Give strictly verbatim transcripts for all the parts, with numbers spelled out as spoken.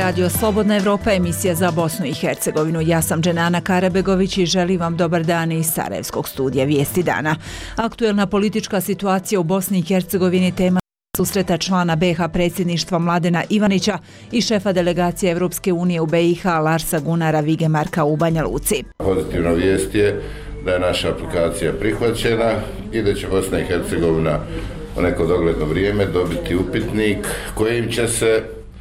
radio Slobodna Evropa, emisija za Bosnu i Hercegovinu. Ja sam Dženana Karabegović i želim vam dobar dan iz Sarajevskog studija Vijesti dana. Aktuelna politička situacija u Bosni i Hercegovini tema susreta člana be ha predsjedništva Mladena Ivanića i šefa delegacije Evropske unije u be i ha Larsa Gunara Vigemarka u Banja Luci. Pozitivna vijest je da je naša aplikacija prihvaćena i da će Bosna i Hercegovina u neko dogledno vrijeme dobiti upitnik kojim će se,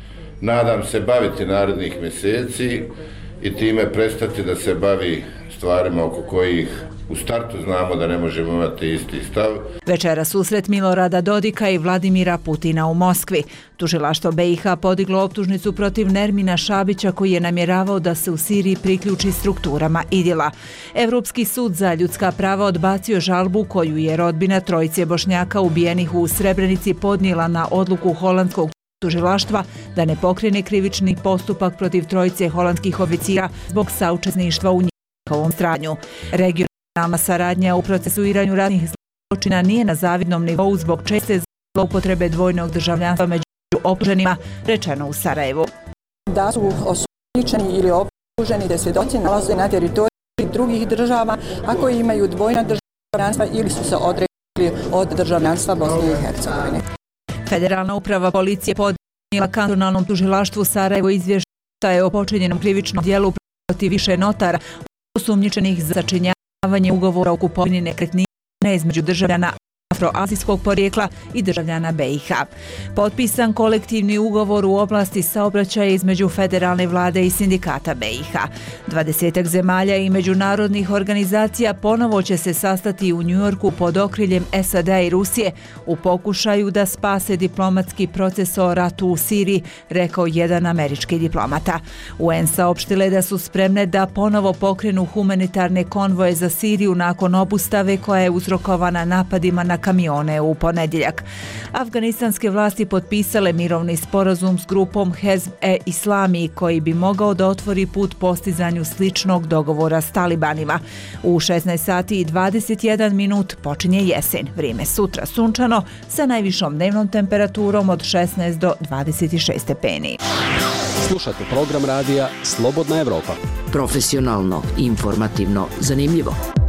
nadam se, baviti narednih mjeseci i time prestati da se bavi stvarima oko kojih u startu znamo da ne možemo imati isti stav. Večera susret Milorada Dodika i Vladimira Putina u Moskvi. Tužilaštvo be i ha podiglo optužnicu protiv Nermina Šabića koji je namjeravao da se u Siriji priključi strukturama Idila. Evropski sud za ljudska prava odbacio žalbu koju je rodbina trojice Bošnjaka ubijenih u Srebrenici podnijela na odluku holandskog tužilaštva da ne pokrene krivični postupak protiv trojice holandskih oficira zbog saučesništva u njihovom stranju. Regionalna saradnja u procesuiranju ratnih zločina nije na zavidnom nivou zbog česte zloupotrebe dvojnog državljanstva među optuženima, rečeno u Sarajevu. Da su osumnjičeni ili optuženi da svjedoci nalaze na teritoriji drugih država, a koji imaju dvojna državljanstva ili su se odrekli od državljanstva Bosne i Hercegovine. Federalna uprava policije podnijela kantonalnom tužilaštvu Sarajevo izvještaje o počinjenom krivičnom djelu protiv više notara osumnjičenih za sačinjavanje ugovora o kupovini nekretnine između državljana afroazijskog porijekla i državljana be i ha. Potpisan kolektivni ugovor u oblasti saobraćaja između federalne vlade i sindikata be i ha. Dvadesetak zemalja i međunarodnih organizacija ponovo će se sastati u Njujorku pod okriljem es a de a i Rusije u pokušaju da spase diplomatski proces o ratu u Siriji, rekao jedan američki diplomata. u en saopštile da su spremne da ponovo pokrenu humanitarne konvoje za Siriju nakon obustave koja je uzrokovana napadima na kamione u ponedjeljak. Afganistanske vlasti potpisale mirovni sporazum s grupom Hezb-e-Islami koji bi mogao da otvori put postizanju sličnog dogovora s talibanima. U šesnaest sati i dvadeset jedan minut počinje jesen. Vrijeme sutra sunčano sa najvišom dnevnom temperaturom od šesnaest do dvadeset šest stepeni. Slušate program radija Slobodna Evropa. Profesionalno, informativno, zanimljivo.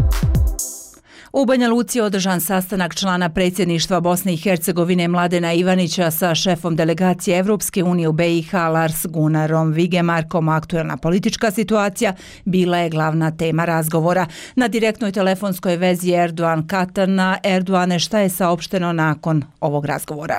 U Banja Luci je održan sastanak člana predsjedništva Bosne i Hercegovine Mladena Ivanića sa šefom delegacije Evropske unije u be i ha Lars Gunarom Vigemarkom. Aktuelna politička situacija bila je glavna tema razgovora. Na direktnoj telefonskoj vezi Erdoğan Katana. Erdoğane, šta je saopšteno nakon ovog razgovora?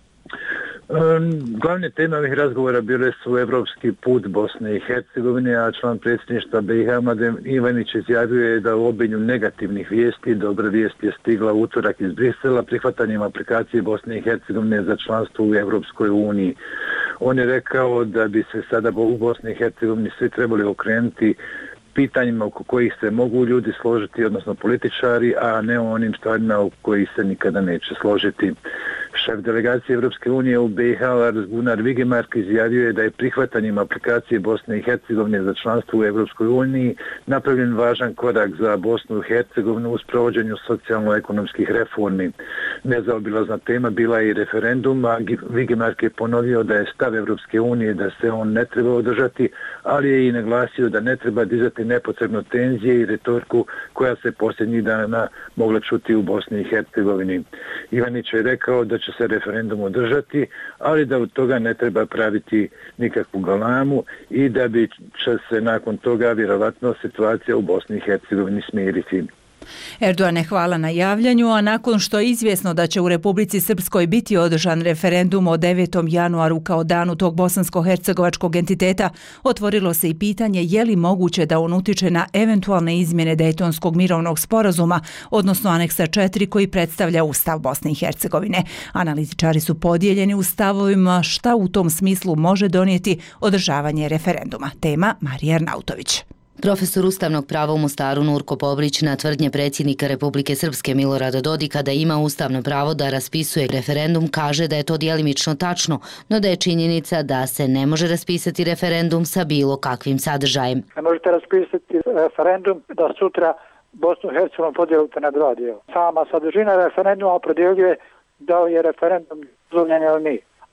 Glavne teme ovih razgovora bile su evropski put Bosne i Hercegovine, a član predsjedništva be i ha Mladen Ivanić izjavio je da u obilju negativnih vijesti dobra vijest je stigla utorak iz Brisela prihvatanjem aplikacije Bosne i Hercegovine za članstvo u Evropskoj uniji. On je rekao da bi se sada u Bosni i Hercegovini svi trebali okrenuti pitanjima oko kojih se mogu ljudi složiti, odnosno političari, a ne o onim stvarima oko kojih se nikada neće složiti. Šef delegacije Evropske unije u be i ha Lars Gunar Vigemark izjavio je da je prihvatanjem aplikacije Bosne i Hercegovine za članstvo u Evropskoj uniji napravljen važan korak za Bosnu i Hercegovinu u sprovođenju socijalno-ekonomskih reformi. Nezaobilazna tema bila je i referendum, a Vigemark je ponovio da je stav Evropske unije da se on ne treba održati, ali je i naglasio da ne treba dizati nepotrebno tenzije i retoriku koja se posljednjih dana mogla čuti u Bosni i Hercegovini. Ivanić je rekao da će se referendum održati, ali da od toga ne treba praviti nikakvu galamu i da bi će se nakon toga vjerovatno situacija u Bosni i Hercegovini smiriti. Erdoğane, hvala na javljanju, a nakon što je izvjesno da će u Republici Srpskoj biti održan referendum o devetom januaru kao danu tog bosansko-hercegovačkog entiteta, otvorilo se i pitanje je li moguće da on utiče na eventualne izmjene Dejtonskog mirovnog sporazuma, odnosno aneksa četiri koji predstavlja Ustav Bosne i Hercegovine. Analitičari su podijeljeni u stavovima šta u tom smislu može donijeti održavanje referenduma. Tema Marija Arnautović. Profesor ustavnog prava u Mostaru Nurko Pobrić na tvrdnje predsjednika Republike Srpske Milorada Dodika da ima ustavno pravo da raspisuje referendum kaže da je to djelimično tačno, no da je činjenica da se ne može raspisati referendum sa bilo kakvim sadržajem. Ne možete raspisati referendum da sutra Bosnu i Hercegovinu podijelite na dva dijela. Sama sadržina referenduma opredjeljuje da je referendum dozvoljen ili nije.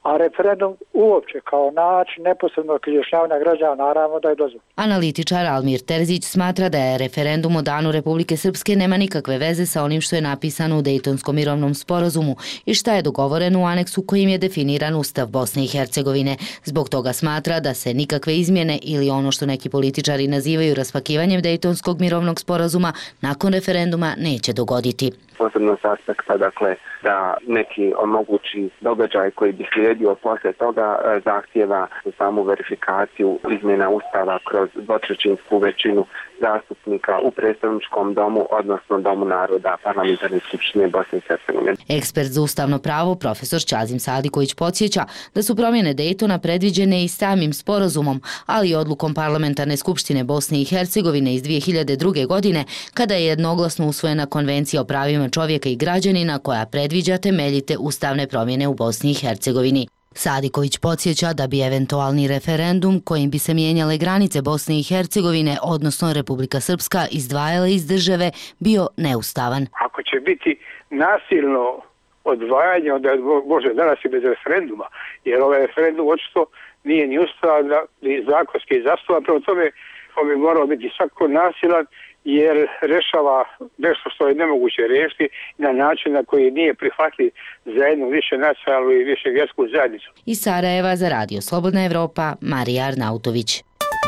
a referendum uopće kao način neposrednog izjašnjavanja građana naravno da je dozvoljeno. Analitičar Almir Terzić smatra da je referendum o danu Republike Srpske nema nikakve veze sa onim što je napisano u Dejtonskom mirovnom sporazumu i šta je dogovoreno u aneksu kojim je definiran Ustav Bosne i Hercegovine. Zbog toga smatra da se nikakve izmjene ili ono što neki političari nazivaju raspakivanjem Dejtonskog mirovnog sporazuma nakon referenduma neće dogoditi. Posebno s aspekta, dakle, da neki omogući događaj koji bi slijedio posle toga zahtjeva samu verifikaciju izmjena Ustava kroz dvotrećinsku većinu zastupnika u predstavničkom domu, odnosno Domu naroda Parlamentarne skupštine Bosne i Hercegovine. Ekspert za ustavno pravo, profesor Ćazim Sadiković podsjeća da su promjene Dejtona predviđene i samim sporazumom, ali i odlukom Parlamentarne skupštine Bosne i Hercegovine iz dvije hiljade druge. godine, kada je jednoglasno usvojena Konvencija o pravima čovjeka i građanina koja predviđa temeljite ustavne promjene u Bosni i Hercegovini. Sadiković podsjeća da bi eventualni referendum kojim bi se mijenjale granice Bosne i Hercegovine, odnosno Republika Srpska, izdvajala iz države, bio neustavan. Ako će biti nasilno odvajanje, onda može danas i bez referenduma, jer ovaj referendum očito nije ni ustavan, ni zakonski zastupan, prema tome on bi morao biti svako nasilan, jer rešava nešto što je nemoguće riješiti na način na koji nije prihvatljiv za jednu više nacionalnu i više vjersku zajednicu. Iz Sarajeva za Radio Slobodna Evropa, Marija Arnautović.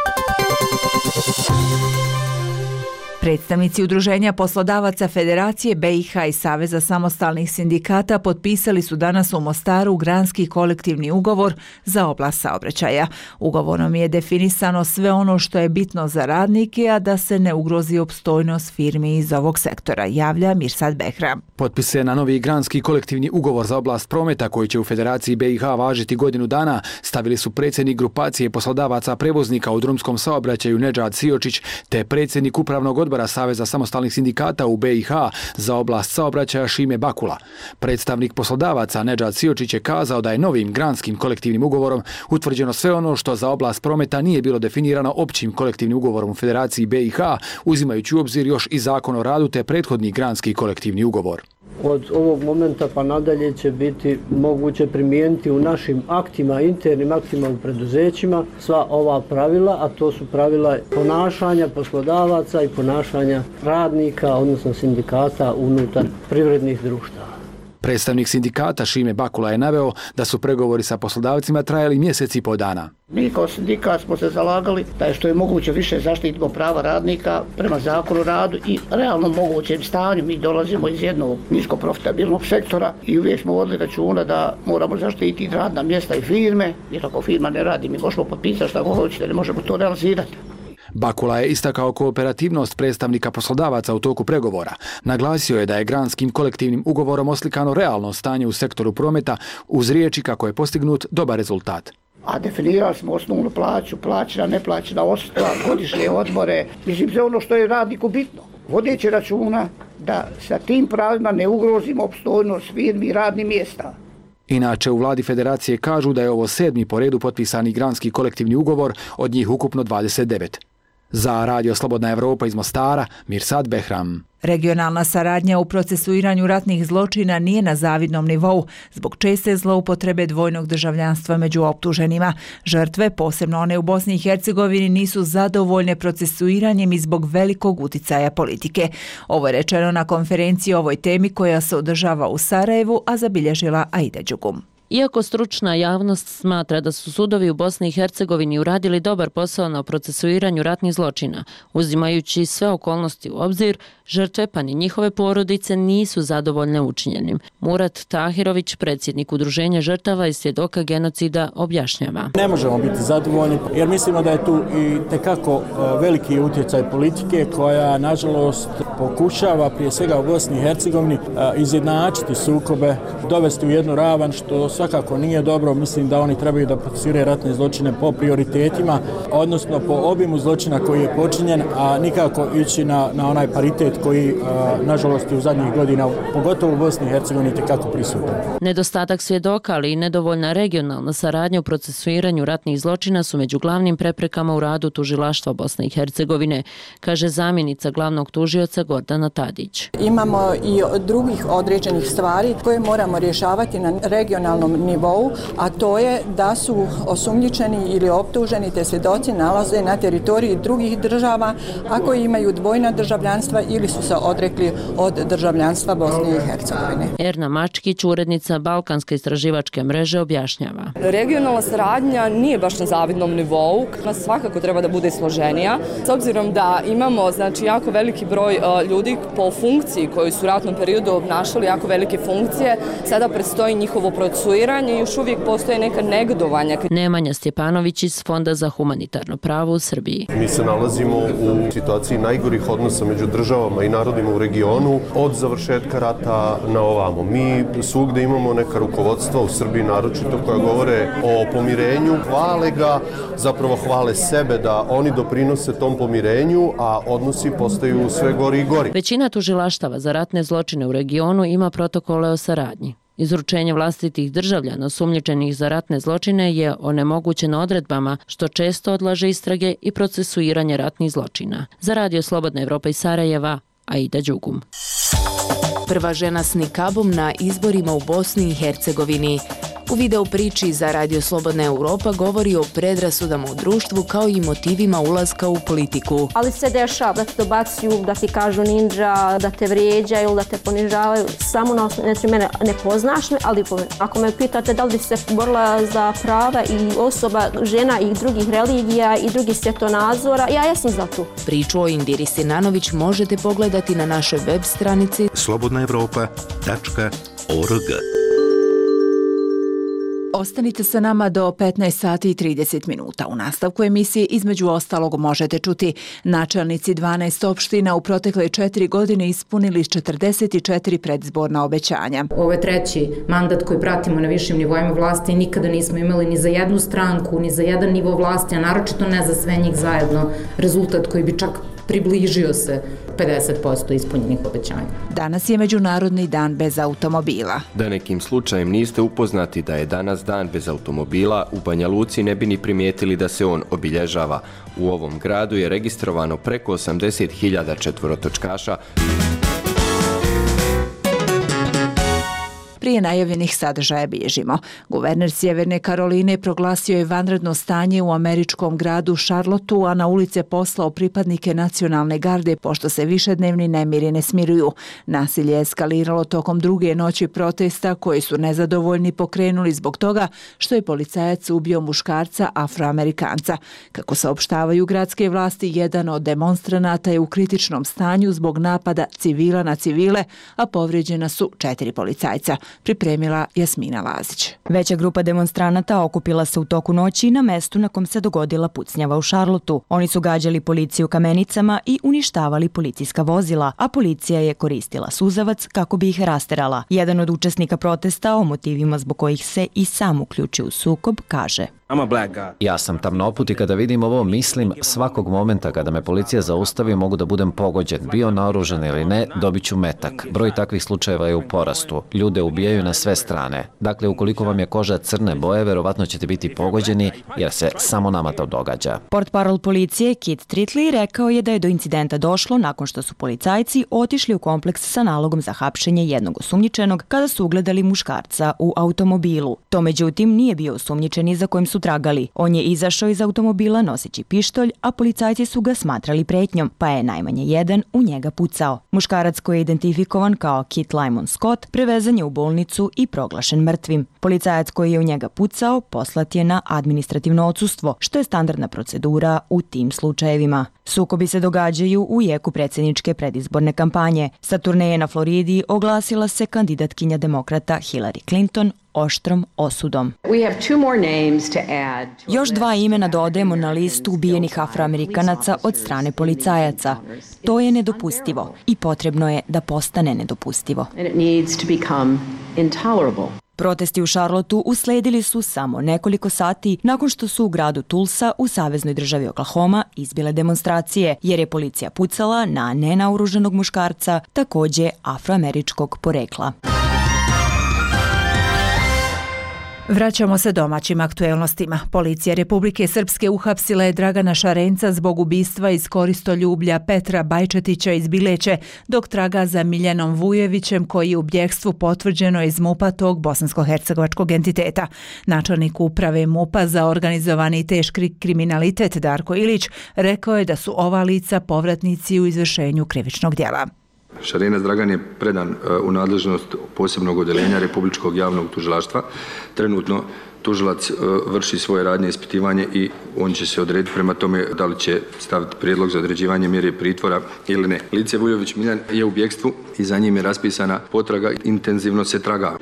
Predstavnici Udruženja poslodavaca Federacije B i H i Saveza samostalnih sindikata potpisali su danas u Mostaru granski kolektivni ugovor za oblast saobraćaja. Ugovorom je definisano sve ono što je bitno za radnike, a da se ne ugrozi opstojnost firmi iz ovog sektora, javlja Mirsad Behram. Potpis je na novi granski kolektivni ugovor za oblast prometa koji će u Federaciji B i H važiti godinu dana stavili su predsjednik grupacije poslodavaca prevoznika u drumskom saobraćaju Nedžad Siočić te predsjednik upravnog odbora Saveza samostalnih sindikata u B i H za oblast saobraćaja Šime Bakula. Predstavnik poslodavaca Nedžad Siočić je kazao da je novim granskim kolektivnim ugovorom utvrđeno sve ono što za oblast prometa nije bilo definirano općim kolektivnim ugovorom u Federaciji B i H, uzimajući u obzir još i Zakon o radu te prethodni granski kolektivni ugovor. Od ovog momenta pa nadalje će biti moguće primijeniti u našim aktima, internim aktima u preduzećima sva ova pravila, a to su pravila ponašanja poslodavaca i ponašanja radnika, odnosno sindikata unutar privrednih društava. Predstavnik sindikata Šime Bakula je naveo da su pregovori sa poslodavcima trajali mjesec i po dana. Mi kao sindikat smo se zalagali da je što je moguće više zaštitimo prava radnika prema zakonu o radu i realno mogućem stanju. Mi dolazimo iz jednog nisko profitabilnog sektora i uvijek smo vodili računa da moramo zaštititi radna mjesta i firme, jer ako firma ne radi, mi možemo potpisati šta hoćete, ne možemo to realizirati. Bakula je istakao kooperativnost predstavnika poslodavaca u toku pregovora. Naglasio je da je granskim kolektivnim ugovorom oslikano realno stanje u sektoru prometa uz riječi kako je postignut dobar rezultat. A definirali smo osnovnu plaću, plaćena, neplaćena odsustva, godišnje odmore, mislim sve ono što je radniku bitno. Vodeći računa da sa tim pravima ne ugrozimo opstojnost firmi i radnih mjesta. Inače, u vladi Federacije kažu da je ovo sedmi po redu potpisani granski kolektivni ugovor, od njih ukupno dvadeset devet. Za Radio Slobodna Evropa iz Mostara, Mirsad Behram. Regionalna saradnja u procesuiranju ratnih zločina nije na zavidnom nivou zbog česte zloupotrebe dvojnog državljanstva među optuženima. Žrtve, posebno one u Bosni i Hercegovini, nisu zadovoljne procesuiranjem i zbog velikog uticaja politike. Ovo je rečeno na konferenciji o ovoj temi koja se održava u Sarajevu, a zabilježila Aida Đugum. Iako stručna javnost smatra da su sudovi u Bosni i Hercegovini uradili dobar posao na procesuiranju ratnih zločina, uzimajući sve okolnosti u obzir, žrtve pa ni njihove porodice nisu zadovoljne učinjenim. Murat Tahirović, predsjednik Udruženja žrtava i svjedoka genocida, objašnjava. Ne možemo biti zadovoljni jer mislimo da je tu i tekako veliki utjecaj politike koja nažalost pokušava prije svega u Bosni i Hercegovini izjednačiti sukobe, dovesti u jednu ravan što svakako nije dobro. Mislim da oni trebaju da procesuiraju ratne zločine po prioritetima, odnosno po obimu zločina koji je počinjen, a nikako ići na, na onaj paritet koji, a, nažalost, u zadnjih godina, pogotovo u Bosni i Hercegovini, tekako prisutan. Nedostatak svjedoka, ali i nedovoljna regionalna saradnja u procesuiranju ratnih zločina su među glavnim preprekama u radu tužilaštva Bosne i Hercegovine, kaže zamjenica glavnog tužioca Gordana Tadić. Imamo i drugih određenih stvari koje moramo rješavati na regionalnom zavidnom nivou, a to je da su osumnjičeni ili optuženi te svjedoci nalaze na teritoriji drugih država, a koji imaju dvojna državljanstva ili su se odrekli od državljanstva Bosne i Hercegovine. Erna Mačkić, urednica Balkanske istraživačke mreže, objašnjava. Regionalna saradnja nije baš na zavidnom nivou, svakako treba da bude složenija, s obzirom da imamo znači, jako veliki broj uh, ljudi po funkciji koji su u ratnom periodu obnašali jako velike funkcije, sada predstoji njihovo procesuiranje i još uvijek postoje neka negodovanja. Nemanja Stjepanović iz Fonda za humanitarno pravo u Srbiji. Mi se nalazimo u situaciji najgorih odnosa među državama i narodima u regionu od završetka rata na ovamo. Mi svugde imamo neka rukovodstva u Srbiji naročito koja govore o pomirenju, hvale ga, zapravo hvale sebe da oni doprinose tom pomirenju, a odnosi postaju sve gori i gori. Većina tužilaštava za ratne zločine u regionu ima protokole o saradnji. Izručenje vlastitih državljana osumnjičenih za ratne zločine je onemogućeno odredbama, što često odlaže istrage i procesuiranje ratnih zločina. Za Radio Slobodna Evropa iz Sarajeva, Aida Đugum. Prva žena s nikabom na izborima u Bosni i Hercegovini. U video priči za Radio Slobodna Evropa govori o predrasudama u društvu kao i motivima ulaska u politiku. Ali se dešava da te dobacuju, da ti kažu ninja, da te vrijeđaju, da te ponižavaju. Samo na osnovu, znači mene ne poznaš me, ali ako me pitate da li bi se borila za prava i osoba, žena i drugih religija i drugih svjetonazora, ja jesam za to. Priču o Indiri Sinanović možete pogledati na našoj web stranici slobodna evropa tačka org. Ostanite sa nama do petnaest sati i trideset minuta. U nastavku emisije između ostalog možete čuti načelnici dvanaest opština u protekle četiri godine ispunili četrdeset četiri predizborna obećanja. Ovo je treći mandat koji pratimo na višim nivoima vlasti i nikada nismo imali ni za jednu stranku, ni za jedan nivo vlasti, a naročito ne za sve njih zajedno rezultat koji bi čak približio se pedeset posto ispunjenih obećanja. Danas je Međunarodni dan bez automobila. Da nekim slučajem niste upoznati da je danas dan bez automobila, u Banja Luci ne bi ni primijetili da se on obilježava. U ovom gradu je registrovano preko osamdeset hiljada četvorotočkaša. Prije najavljenih sadržaja bježimo. Guverner Sjeverne Karoline proglasio je vanredno stanje u američkom gradu Charlotteu, a na ulice poslao pripadnike nacionalne garde pošto se višednevni nemiri ne smiruju. Nasilje je eskaliralo tokom druge noći protesta koji su nezadovoljni pokrenuli zbog toga što je policajac ubio muškarca Afroamerikanca. Kako saopštavaju gradske vlasti, jedan od demonstranata je u kritičnom stanju zbog napada civila na civile, a povrijeđena su četiri policajca. Pripremila Jasmina Lazić. Veća grupa demonstranata okupila se u toku noći na mestu na kom se dogodila pucnjava u Charlotteu. Oni su gađali policiju kamenicama i uništavali policijska vozila, a policija je koristila suzavac kako bi ih rasterala. Jedan od učesnika protesta o motivima zbog kojih se i sam uključio u sukob kaže: Ja sam tamnoput i kada vidim ovo mislim svakog momenta kada me policija zaustavi mogu da budem pogođen, bio naoružan ili ne, dobit ću metak. Broj takvih slučajeva je u porastu. Ljude ubijaju na sve strane. Dakle, ukoliko vam je koža crne boje, verovatno ćete biti pogođeni jer se samo nama to događa. Portparol policije Kit Tritli rekao je da je do incidenta došlo nakon što su policajci otišli u kompleks sa nalogom za hapšenje jednog osumnjičenog kada su ugledali muškarca u automobilu. To međutim nije bio osumnjičeni za kojim su tragali. On je izašao iz automobila noseći pištolj, a policajci su ga smatrali pretnjom, pa je najmanje jedan u njega pucao. Muškarac koji je identifikovan kao Kit Lymon Scott prevezan je u bolnicu i proglašen mrtvim. Policajac koji je u njega pucao poslat je na administrativno odsustvo, što je standardna procedura u tim slučajevima. Sukobi se događaju u jeku predsjedničke predizborne kampanje. Sa turneje na Floridi oglasila se kandidatkinja demokrata Hillary Clinton oštrom osudom. Još dva imena dodajemo na listu ubijenih Afroamerikanaca od strane policajaca. To je nedopustivo i potrebno je da postane nedopustivo. Protesti u Charlotteu usledili su samo nekoliko sati nakon što su u gradu Tulsa u saveznoj državi Oklahoma izbile demonstracije, jer je policija pucala na nenaoružanog muškarca, također afroameričkog porekla. Vraćamo se domaćim aktuelnostima. Policija Republike Srpske uhapsila je Dragana Šarenca zbog ubistva iz koristoljublja Petra Bajčetića iz Bileće, dok traga za Miljanom Vujevićem koji je u bjegstvu potvrđeno iz MUP-a tog bosansko-hercegovačkog entiteta. Načelnik uprave MUP-a za organizovani i teški kriminalitet Darko Ilić rekao je da su ova lica povratnici u izvršenju krivičnog djela. Šarenac Dragan je predan u nadležnost posebnog odeljenja Republičkog javnog tužilaštva. Trenutno tužilac vrši svoje radnje ispitivanje i on će se odrediti prema tome da li će staviti prijedlog za određivanje mjere pritvora ili ne. Lice Vujović Miljan je u bjegstvu i za njim je raspisana potraga, intenzivno se traga.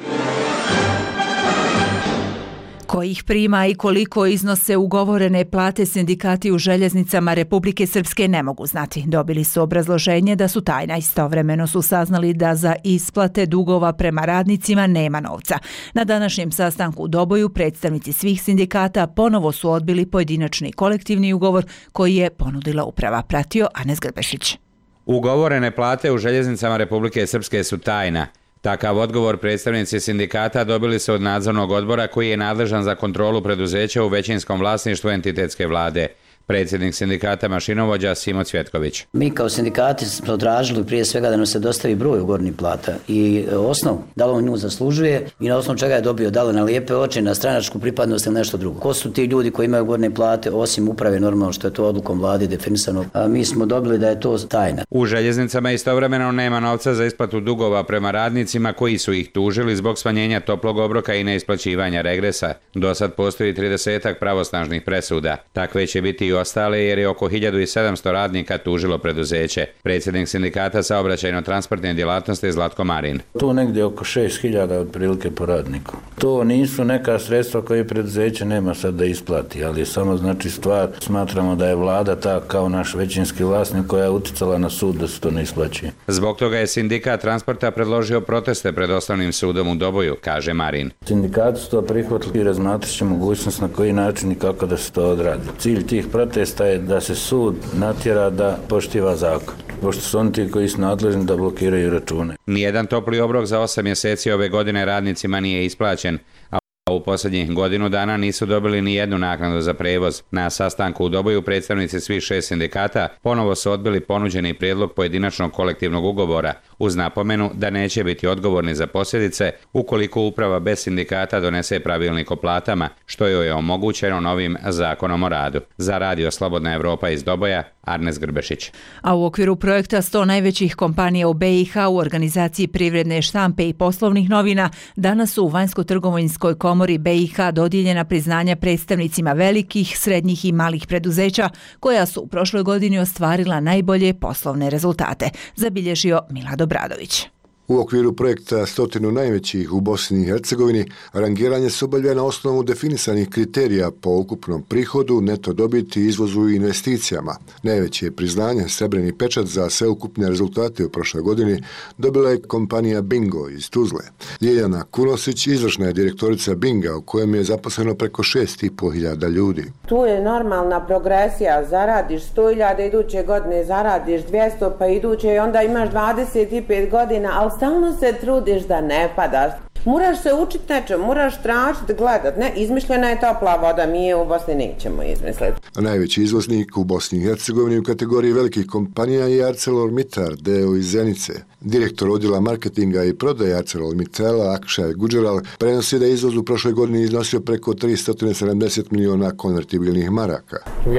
Koji ih prima i koliko iznose ugovorene plate sindikati u željeznicama Republike Srpske ne mogu znati. Dobili su obrazloženje da su tajna. Istovremeno su saznali da za isplate dugova prema radnicima nema novca. Na današnjem sastanku u Doboju predstavnici svih sindikata ponovo su odbili pojedinačni kolektivni ugovor koji je ponudila uprava. Pratio Anes Grbešić. Ugovorene plate u željeznicama Republike Srpske su tajna. Takav odgovor predstavnici sindikata dobili su od nadzornog odbora koji je nadležan za kontrolu preduzeća u većinskom vlasništvu entitetske vlade. Predsjednik sindikata mašinovođa Simo Cvjetković. Mi kao sindikati smo tražili prije svega da nam se dostavi broj ugovornih plata i osnov, da li on nju zaslužuje i na osnovu čega je dobio, da li na lijepe oči, na stranačku pripadnost ili nešto drugo. Ko su ti ljudi koji imaju ugovorne plate osim uprave, normalno što je to odlukom vlade definisano, a mi smo dobili da je to tajna. U željeznicama istovremeno nema novca za isplatu dugova prema radnicima koji su ih tužili zbog smanjenja toplog obroka i neisplaćivanja regresa. Do sad postoji tridesetak pravosnažnih presuda. Takve će biti i ostale jer je oko hiljadu sedamsto radnika tužilo preduzeće. Predsjednik sindikata saobraćajno-transportne djelatnosti Zlatko Marin. To negdje oko šest hiljada otprilike po radniku. To nisu neka sredstva koje preduzeće nema sad da isplati, ali je samo znači stvar, smatramo da je vlada ta kao naš većinski vlasnik koja je uticala na sud da se to ne isplaćuje. Zbog toga je sindikat transporta predložio proteste pred Osnovnim sudom u Doboju, kaže Marin. Sindikati su to prihvatili i razmatrat će mogućnost na koji način i kako da se to odradi. Cilj tih protesta je da se sud natjera da poštiva zakon, pošto su oni ti koji su nadležni da blokiraju račune. Nijedan topli obrok za osam mjeseci ove godine radnicima nije isplaćen, a u posljednjih godinu dana nisu dobili ni jednu naknadu za prevoz. Na sastanku u Doboju predstavnici svih šest sindikata ponovo su odbili ponuđeni prijedlog pojedinačnog kolektivnog ugovora uz napomenu da neće biti odgovorni za posljedice ukoliko uprava bez sindikata donese pravilnik o platama, što joj je omogućeno novim zakonom o radu. Za Radio Slobodna Evropa iz Doboja, Arnes Grbešić. A u okviru projekta sto najvećih kompanija u B i H u organizaciji privredne štampe i poslovnih novina danas su u Vanjsko-trgovinskoj komori B i H dodijeljena priznanja predstavnicima velikih, srednjih i malih preduzeća koja su u prošloj godini ostvarila najbolje poslovne rezultate, zabilježio Milado Bradović. U okviru projekta stotinu najvećih u Bosni i Hercegovini rangiranje se obavlja na osnovu definisanih kriterija po ukupnom prihodu, neto dobiti, izvozu i investicijama. Najveće priznanje, srebrni pečat za sveukupne rezultate u prošloj godini dobila je kompanija Bingo iz Tuzle. Ljeljana Kunosić izvršna je direktorica Binga u kojem je zaposleno preko šest i po hiljada ljudi. Tu je normalna progresija, zaradiš sto hiljada, iduće godine zaradiš dvjesto, pa iduće i onda imaš dvadeset pet godina, ali stalno se trudiš da ne padaš. Moraš se učiti nečem, moraš tražiti, gledat. Ne, izmišljena je topla voda, mi je u Bosni nećemo izmisliti. Najveći izvoznik u Bosni i Hercegovini u kategoriji velikih kompanija je ArcelorMittal, deo iz Zenice. Direktor odjela marketinga i prodaje ArcelorMittala, Akšaj Guđeral, prenosi da je izvoz u prošloj godini iznosio preko tristo sedamdeset miliona konvertibilnih maraka.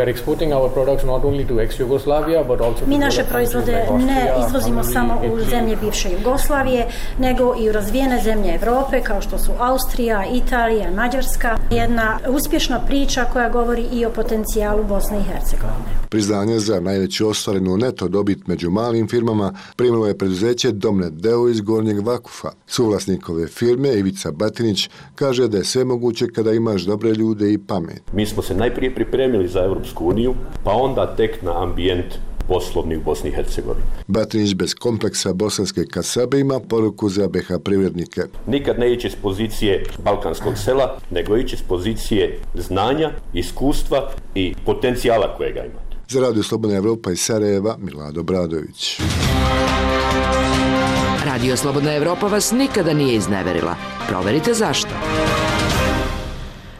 Mi naše proizvode ne izvozimo samo u zemlje bivše Jugoslavije, nego i u razvijene zemlje Evrope, kao što su Austrija, Italija, Mađarska. Jedna uspješna priča koja govori i o potencijalu Bosne i Hercegovine. Priznanje za najveću ostvarenu neto dobit među malim firmama primilo je preduzeće Domnet deo iz Gornjeg Vakufa. Suvlasnik ove firme, Ivica Batinić, kaže da je sve moguće kada imaš dobre ljude i pamet. Mi smo se najprije pripremili za Europsku uniju, pa onda tek na ambijent poslovni u Bosni i Hercegovini. Batinić bez kompleksa bosanske kasabe ima poruku za B H privrednike. Nikad ne ići s pozicije balkanskog sela, nego ići s pozicije znanja, iskustva i potencijala kojega imate. Za Radio Slobodna Evropa iz Sarajeva, Milado Bradović. Radio Slobodna Evropa vas nikada nije izneverila. Proverite zašto.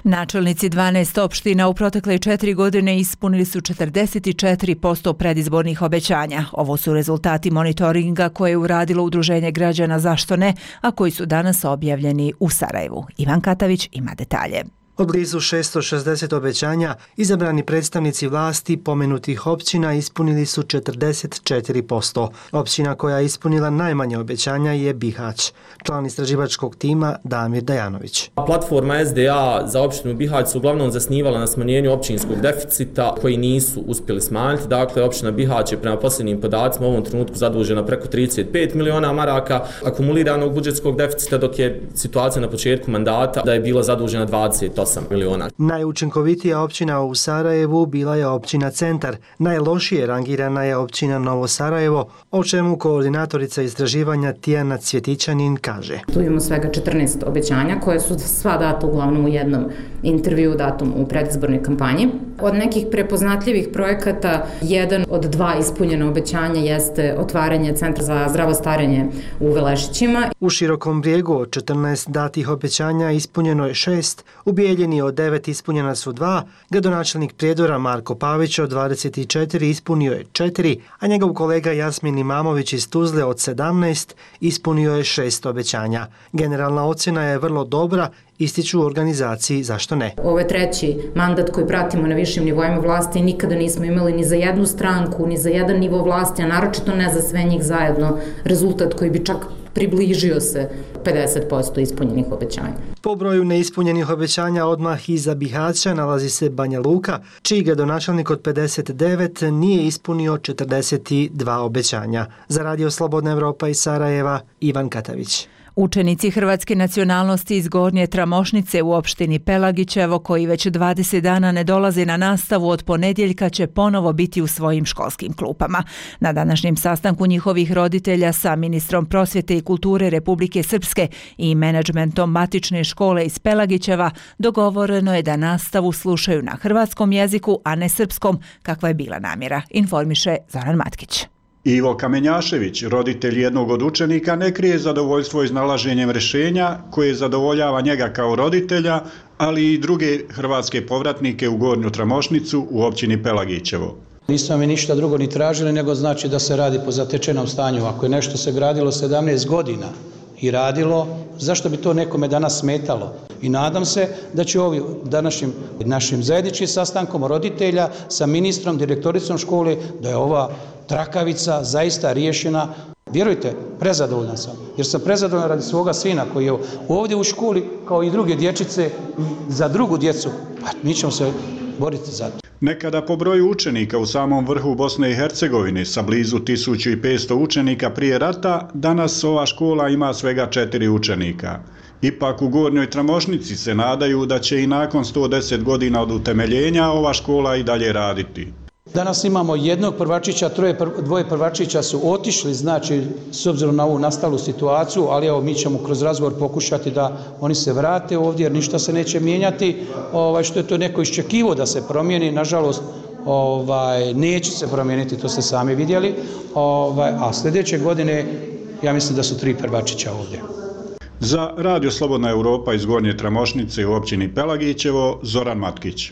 Načelnici dvanaest opština u protekle četiri godine ispunili su četrdeset četiri posto predizbornih obećanja. Ovo su rezultati monitoringa koje je uradilo Udruženje građana Zašto ne, a koji su danas objavljeni u Sarajevu. Ivan Katavić ima detalje. Od blizu šesto šezdeset obećanja, izabrani predstavnici vlasti pomenutih općina ispunili su četrdeset četiri posto. Općina koja je ispunila najmanje obećanja je Bihać. Član istraživačkog tima Damir Dajanović. Platforma S D A za opštinu Bihać se uglavnom zasnivala na smanjenju općinskog deficita koji nisu uspjeli smanjiti. Dakle, opština Bihać je prema posljednjim podacima u ovom trenutku zadužena preko trideset pet miliona maraka akumuliranog budžetskog deficita, dok je situacija na početku mandata da je bila zadužena dvadeset osam miliona. Najučinkovitija općina u Sarajevu bila je općina Centar. Najlošije rangirana je općina Novo Sarajevo, o čemu koordinatorica istraživanja Tijana Cvjetićanin kaže. Tu imamo svega četrnaest obećanja koje su sva data uglavnom u jednom intervju datom u predizbornoj kampanji. Od nekih prepoznatljivih projekata, jedan od dva ispunjena obećanja jeste otvaranje Centra za zdravo starenje u Velešićima. U Širokom Brijegu od četrnaest datih obećanja ispunjeno je šest, u Bijeljini od devet ispunjena su dva, gradonačelnik Prijedora Marko Pavić od dvadeset četiri ispunio je četiri, a njegov kolega Jasmin Imamović iz Tuzle od sedamnaest ispunio je šest obećanja. Generalna ocjena je vrlo dobra, ističu u organizaciji Zašto ne. Ovo je treći mandat koji pratimo na višim nivoima vlasti i nikada nismo imali ni za jednu stranku, ni za jedan nivo vlasti, a naročito ne za sve njih zajedno, rezultat koji bi čak približio se pedeset posto ispunjenih obećanja. Po broju neispunjenih obećanja odmah iza Bihaća nalazi se Banja Luka, čiji gradonačelnik od pedeset devet nije ispunio četrdeset dva obećanja. Za Radio Slobodna Evropa iz Sarajeva, Ivan Katavić. Učenici hrvatske nacionalnosti iz Gornje Tramošnice u opštini Pelagićevo, koji već dvadeset dana ne dolaze na nastavu, od ponedjeljka će ponovo biti u svojim školskim klupama. Na današnjem sastanku njihovih roditelja sa ministrom prosvjete i kulture Republike Srpske i menadžmentom matične škole iz Pelagićeva dogovoreno je da nastavu slušaju na hrvatskom jeziku, a ne srpskom, kakva je bila namjera, informiše Zoran Matkić. Ivo Kamenjašević, roditelj jednog od učenika, ne krije zadovoljstvo iznalaženjem rješenja koje zadovoljava njega kao roditelja, ali i druge hrvatske povratnike u Gornju Tramošnicu u općini Pelagićevo. Nismo mi ništa drugo ni tražili, nego znači da se radi po zatečenom stanju. Ako je nešto se gradilo sedamnaest godina i radilo, zašto bi to nekome danas smetalo? I nadam se da će ovi današnjim našim zajedničkim sastankom roditelja sa ministrom, direktoricom škole, da je ova trakavica zaista riješena. Vjerujte, prezadovoljan sam, jer sam prezadovoljan radi svoga sina koji je ovdje u školi, kao i druge dječice, za drugu djecu. Pa mi ćemo se boriti za to. Nekada po broju učenika u samom vrhu Bosne i Hercegovine sa blizu tisuću petsto učenika prije rata, danas ova škola ima svega četiri učenika. Ipak u Gornjoj Tramošnici se nadaju da će i nakon sto deset godina od utemeljenja ova škola i dalje raditi. Danas imamo jednog prvačića, troje, dvoje prvačića su otišli, znači, s obzirom na ovu nastalu situaciju, ali evo mi ćemo kroz razgovor pokušati da oni se vrate ovdje, jer ništa se neće mijenjati, ovaj, što je to neko iščekivo da se promijeni, nažalost, ovaj, neće se promijeniti, to ste sami vidjeli, ovaj, a sljedeće godine ja mislim da su tri prvačića ovdje. Za Radio Slobodna Evropa iz Gornje Tramošnice u općini Pelagićevo, Zoran Matkić.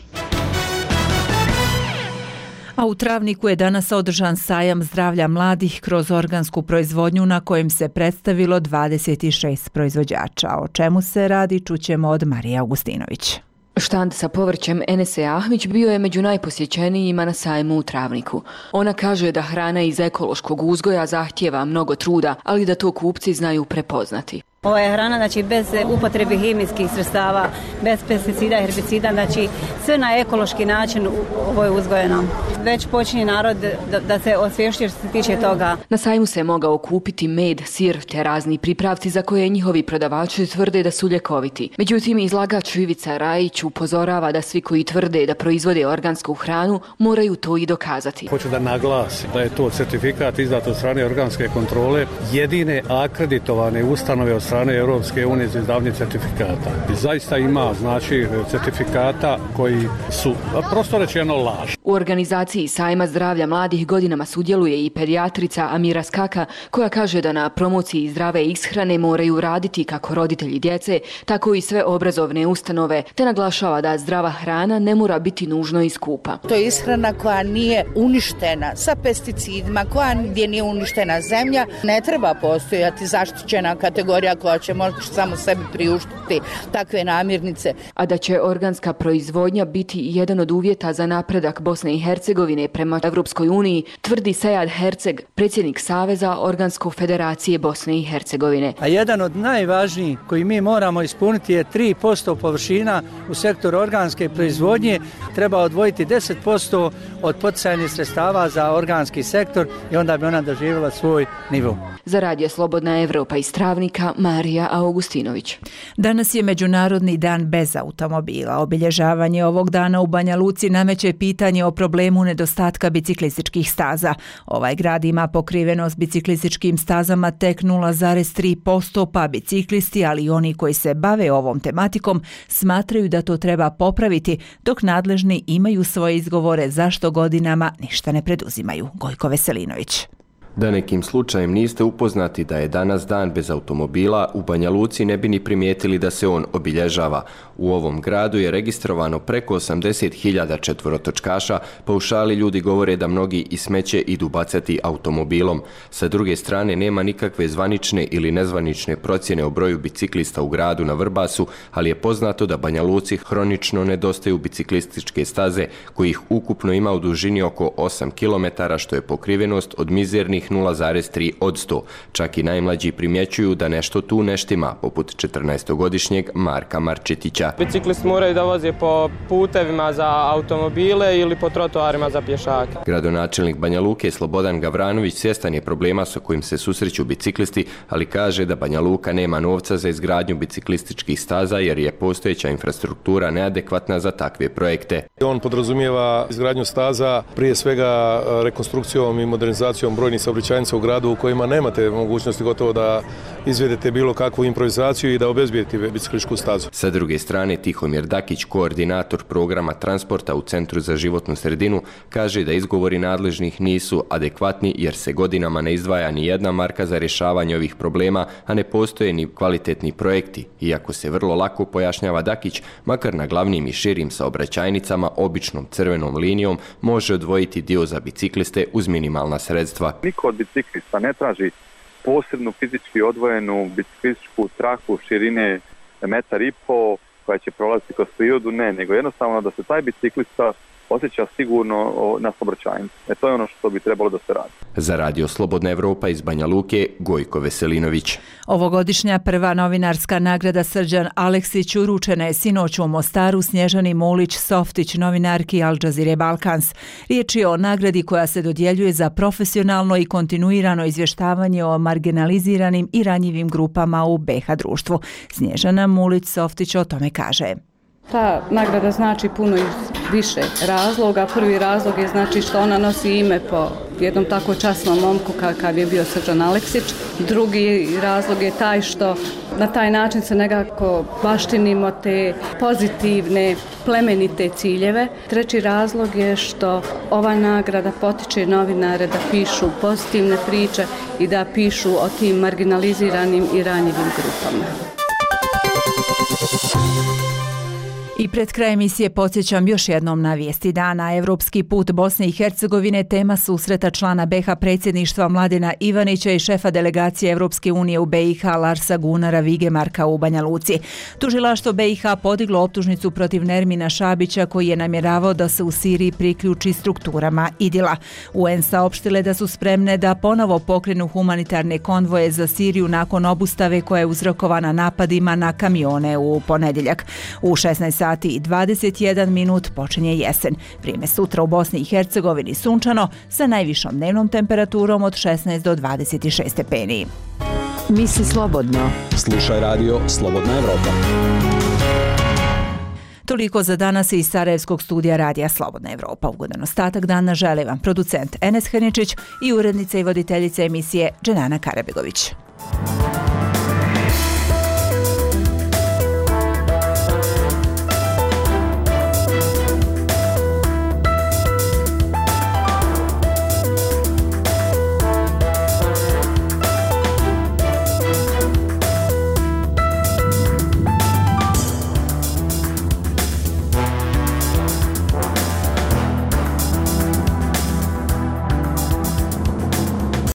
A u Travniku je danas održan sajam zdravlja mladih kroz organsku proizvodnju na kojem se predstavilo dvadeset šest proizvođača. O čemu se radi, čućemo od Marije Augustinović. Štand sa povrćem Enese Ahmić bio je među najposjećenijima na sajmu u Travniku. Ona kaže da hrana iz ekološkog uzgoja zahtijeva mnogo truda, ali da to kupci znaju prepoznati. Ova je hrana, znači, bez upotrebe hemijskih sredstava, bez pesticida, herbicida, znači sve na ekološki način ovo je uzgojeno. Već počinje narod da, da se osvješćuje što se tiče toga. Na sajmu se mogao kupiti med, sir te razni pripravci za koje njihovi prodavači tvrde da su ljekoviti. Međutim, izlagač Ivica Rajić upozorava da svi koji tvrde da proizvode organsku hranu moraju to i dokazati. Hoću da naglasim da je to certifikat izdat od strane organske kontrole jedine akreditovane ustanove od strane Europske unije za izdavanje certifikata. I zaista ima, znači, certifikata koji su, prosto rečeno, laž. U organizaciji Sajma zdravlja mladih godinama sudjeluje i pedijatrica Amira Skaka, koja kaže da na promociji zdrave ishrane moraju raditi kako roditelji djece, tako i sve obrazovne ustanove, te naglašava da zdrava hrana ne mora biti nužno i skupa. To je ishrana koja nije uništena sa pesticidima, koja gdje nije uništena zemlja. Ne treba postojati zaštićena kategorija koja će moći samo sebi priuštiti takve namirnice. A da će organska proizvodnja biti jedan od uvjeta za napredak Bosne i Hercegovine prema Evropskoj uniji, tvrdi Sejad Herceg, predsjednik Saveza Organsko-federacije Bosne i Hercegovine. A jedan od najvažnijih koji mi moramo ispuniti je tri posto površina u sektoru organske proizvodnje. Treba odvojiti deset posto od poticajnih sredstava za organski sektor i onda bi ona doživjela svoj nivo. Za Radio Slobodna Evropa iz Travnika, Marija Augustinović. Danas je Međunarodni dan bez automobila. Obilježavanje ovog dana u Banja Luci nameće pitanje o problemu nedostatka biciklističkih staza. Ovaj grad ima pokrivenost biciklističkim stazama tek nula zarez tri posto, pa biciklisti, ali i oni koji se bave ovom tematikom, smatraju da to treba popraviti, dok nadležni imaju svoje izgovore zašto godinama ništa ne preduzimaju. Gojko Veselinović. Da nekim slučajem niste upoznati da je danas dan bez automobila, u Banja Luci ne bi ni primijetili da se on obilježava. U ovom gradu je registrovano preko osamdeset hiljada četvorotočkaša, pa u šali ljudi govore da mnogi i smeće idu bacati automobilom. Sa druge strane, nema nikakve zvanične ili nezvanične procjene o broju biciklista u gradu na Vrbasu, ali je poznato da Banja Luci hronično nedostaju biciklističke staze, kojih ukupno ima u dužini oko osam kilometara, što je pokrivenost od mizernih nula zarez tri od sto. Čak i najmlađi primjećuju da nešto tu neštima, poput četrnaestogodišnjeg Marka Marčetića. Biciklisti moraju da voze po putevima za automobile ili po trotoarima za pješake. Gradonačelnik Banja Luke Slobodan Gavranović svjestan je problema sa kojim se susreću biciklisti, ali kaže da Banja Luka nema novca za izgradnju biciklističkih staza jer je postojeća infrastruktura neadekvatna za takve projekte. On podrazumijeva izgradnju staza prije svega rekonstrukcijom i modernizacijom brojnih saobraćajnica u gradu u kojima nemate mogućnosti gotovo da izvedete bilo kakvu improvizaciju i da obezbijedite biciklističku stazu. Sa druge strane, Tihomir Dakić, koordinator programa transporta u Centru za životnu sredinu, kaže da izgovori nadležnih nisu adekvatni jer se godinama ne izdvaja ni jedna marka za rješavanje ovih problema, a ne postoje ni kvalitetni projekti. Iako se vrlo lako pojašnjava Dakić, makar na glavnim i širim saobraćajnicama običnom crvenom linijom može odvojiti dio za bicikliste uz minimalna sredstva. Niko od biciklista ne traži posebnu fizički odvojenu biciklističku traku širine metar i po koja će prolaziti kroz prirodu, ne, nego jednostavno da se taj biciklista osjeća sigurno na saobraćajnici. E to je ono što bi trebalo da se radi. Za Radio Slobodna Evropa iz Banja Luke, Gojko Veselinović. Ovogodišnja prva novinarska nagrada Srđan Aleksić uručena je sinoć u Mostaru Snježani Mulić Softić, novinarki Al Jazeere Balkans. Riječ je o nagradi koja se dodjeljuje za profesionalno i kontinuirano izvještavanje o marginaliziranim i ranjivim grupama u B iH društvu. Snježana Mulić Softić o tome kaže. Ta nagrada znači puno više razloga. Prvi razlog je znači što ona nosi ime po jednom tako časnom momku kakav je bio Srđan Aleksić. Drugi razlog je taj što na taj način se nekako baštinimo te pozitivne, plemenite ciljeve. Treći razlog je što ova nagrada potiče novinare da pišu pozitivne priče i da pišu o tim marginaliziranim i ranjivim grupama. I pred kraj emisije podsjećam još jednom na vijesti dana. Evropski put Bosne i Hercegovine tema susreta člana B iH predsjedništva Mladena Ivanića i šefa delegacije Evropske unije u B iH Larsa Gunara Vigemarka u Banja Luci. Tužilaštvo B iH podiglo optužnicu protiv Nermina Šabića koji je namjeravao da se u Siriji priključi strukturama IDIL-a. U en saopštile da su spremne da ponovo pokrenu humanitarne konvoje za Siriju nakon obustave koja je uzrokovana napadima na kamione u ponedjeljak. U šesnaest sati i dvadeset jedan minut počinje jesen. Vrijeme sutra u Bosni i Hercegovini sunčano sa najvišom dnevnom temperaturom od šesnaest do dvadeset šest stepeni. Misli slobodno. Slušaj radio Slobodna Evropa. Toliko za danas iz Sarajevskog studija Radija Slobodna Evropa. Ugodan ostatak dana žele vam producent Enes Hrničić i urednica i voditeljica emisije Dženana Karabegović.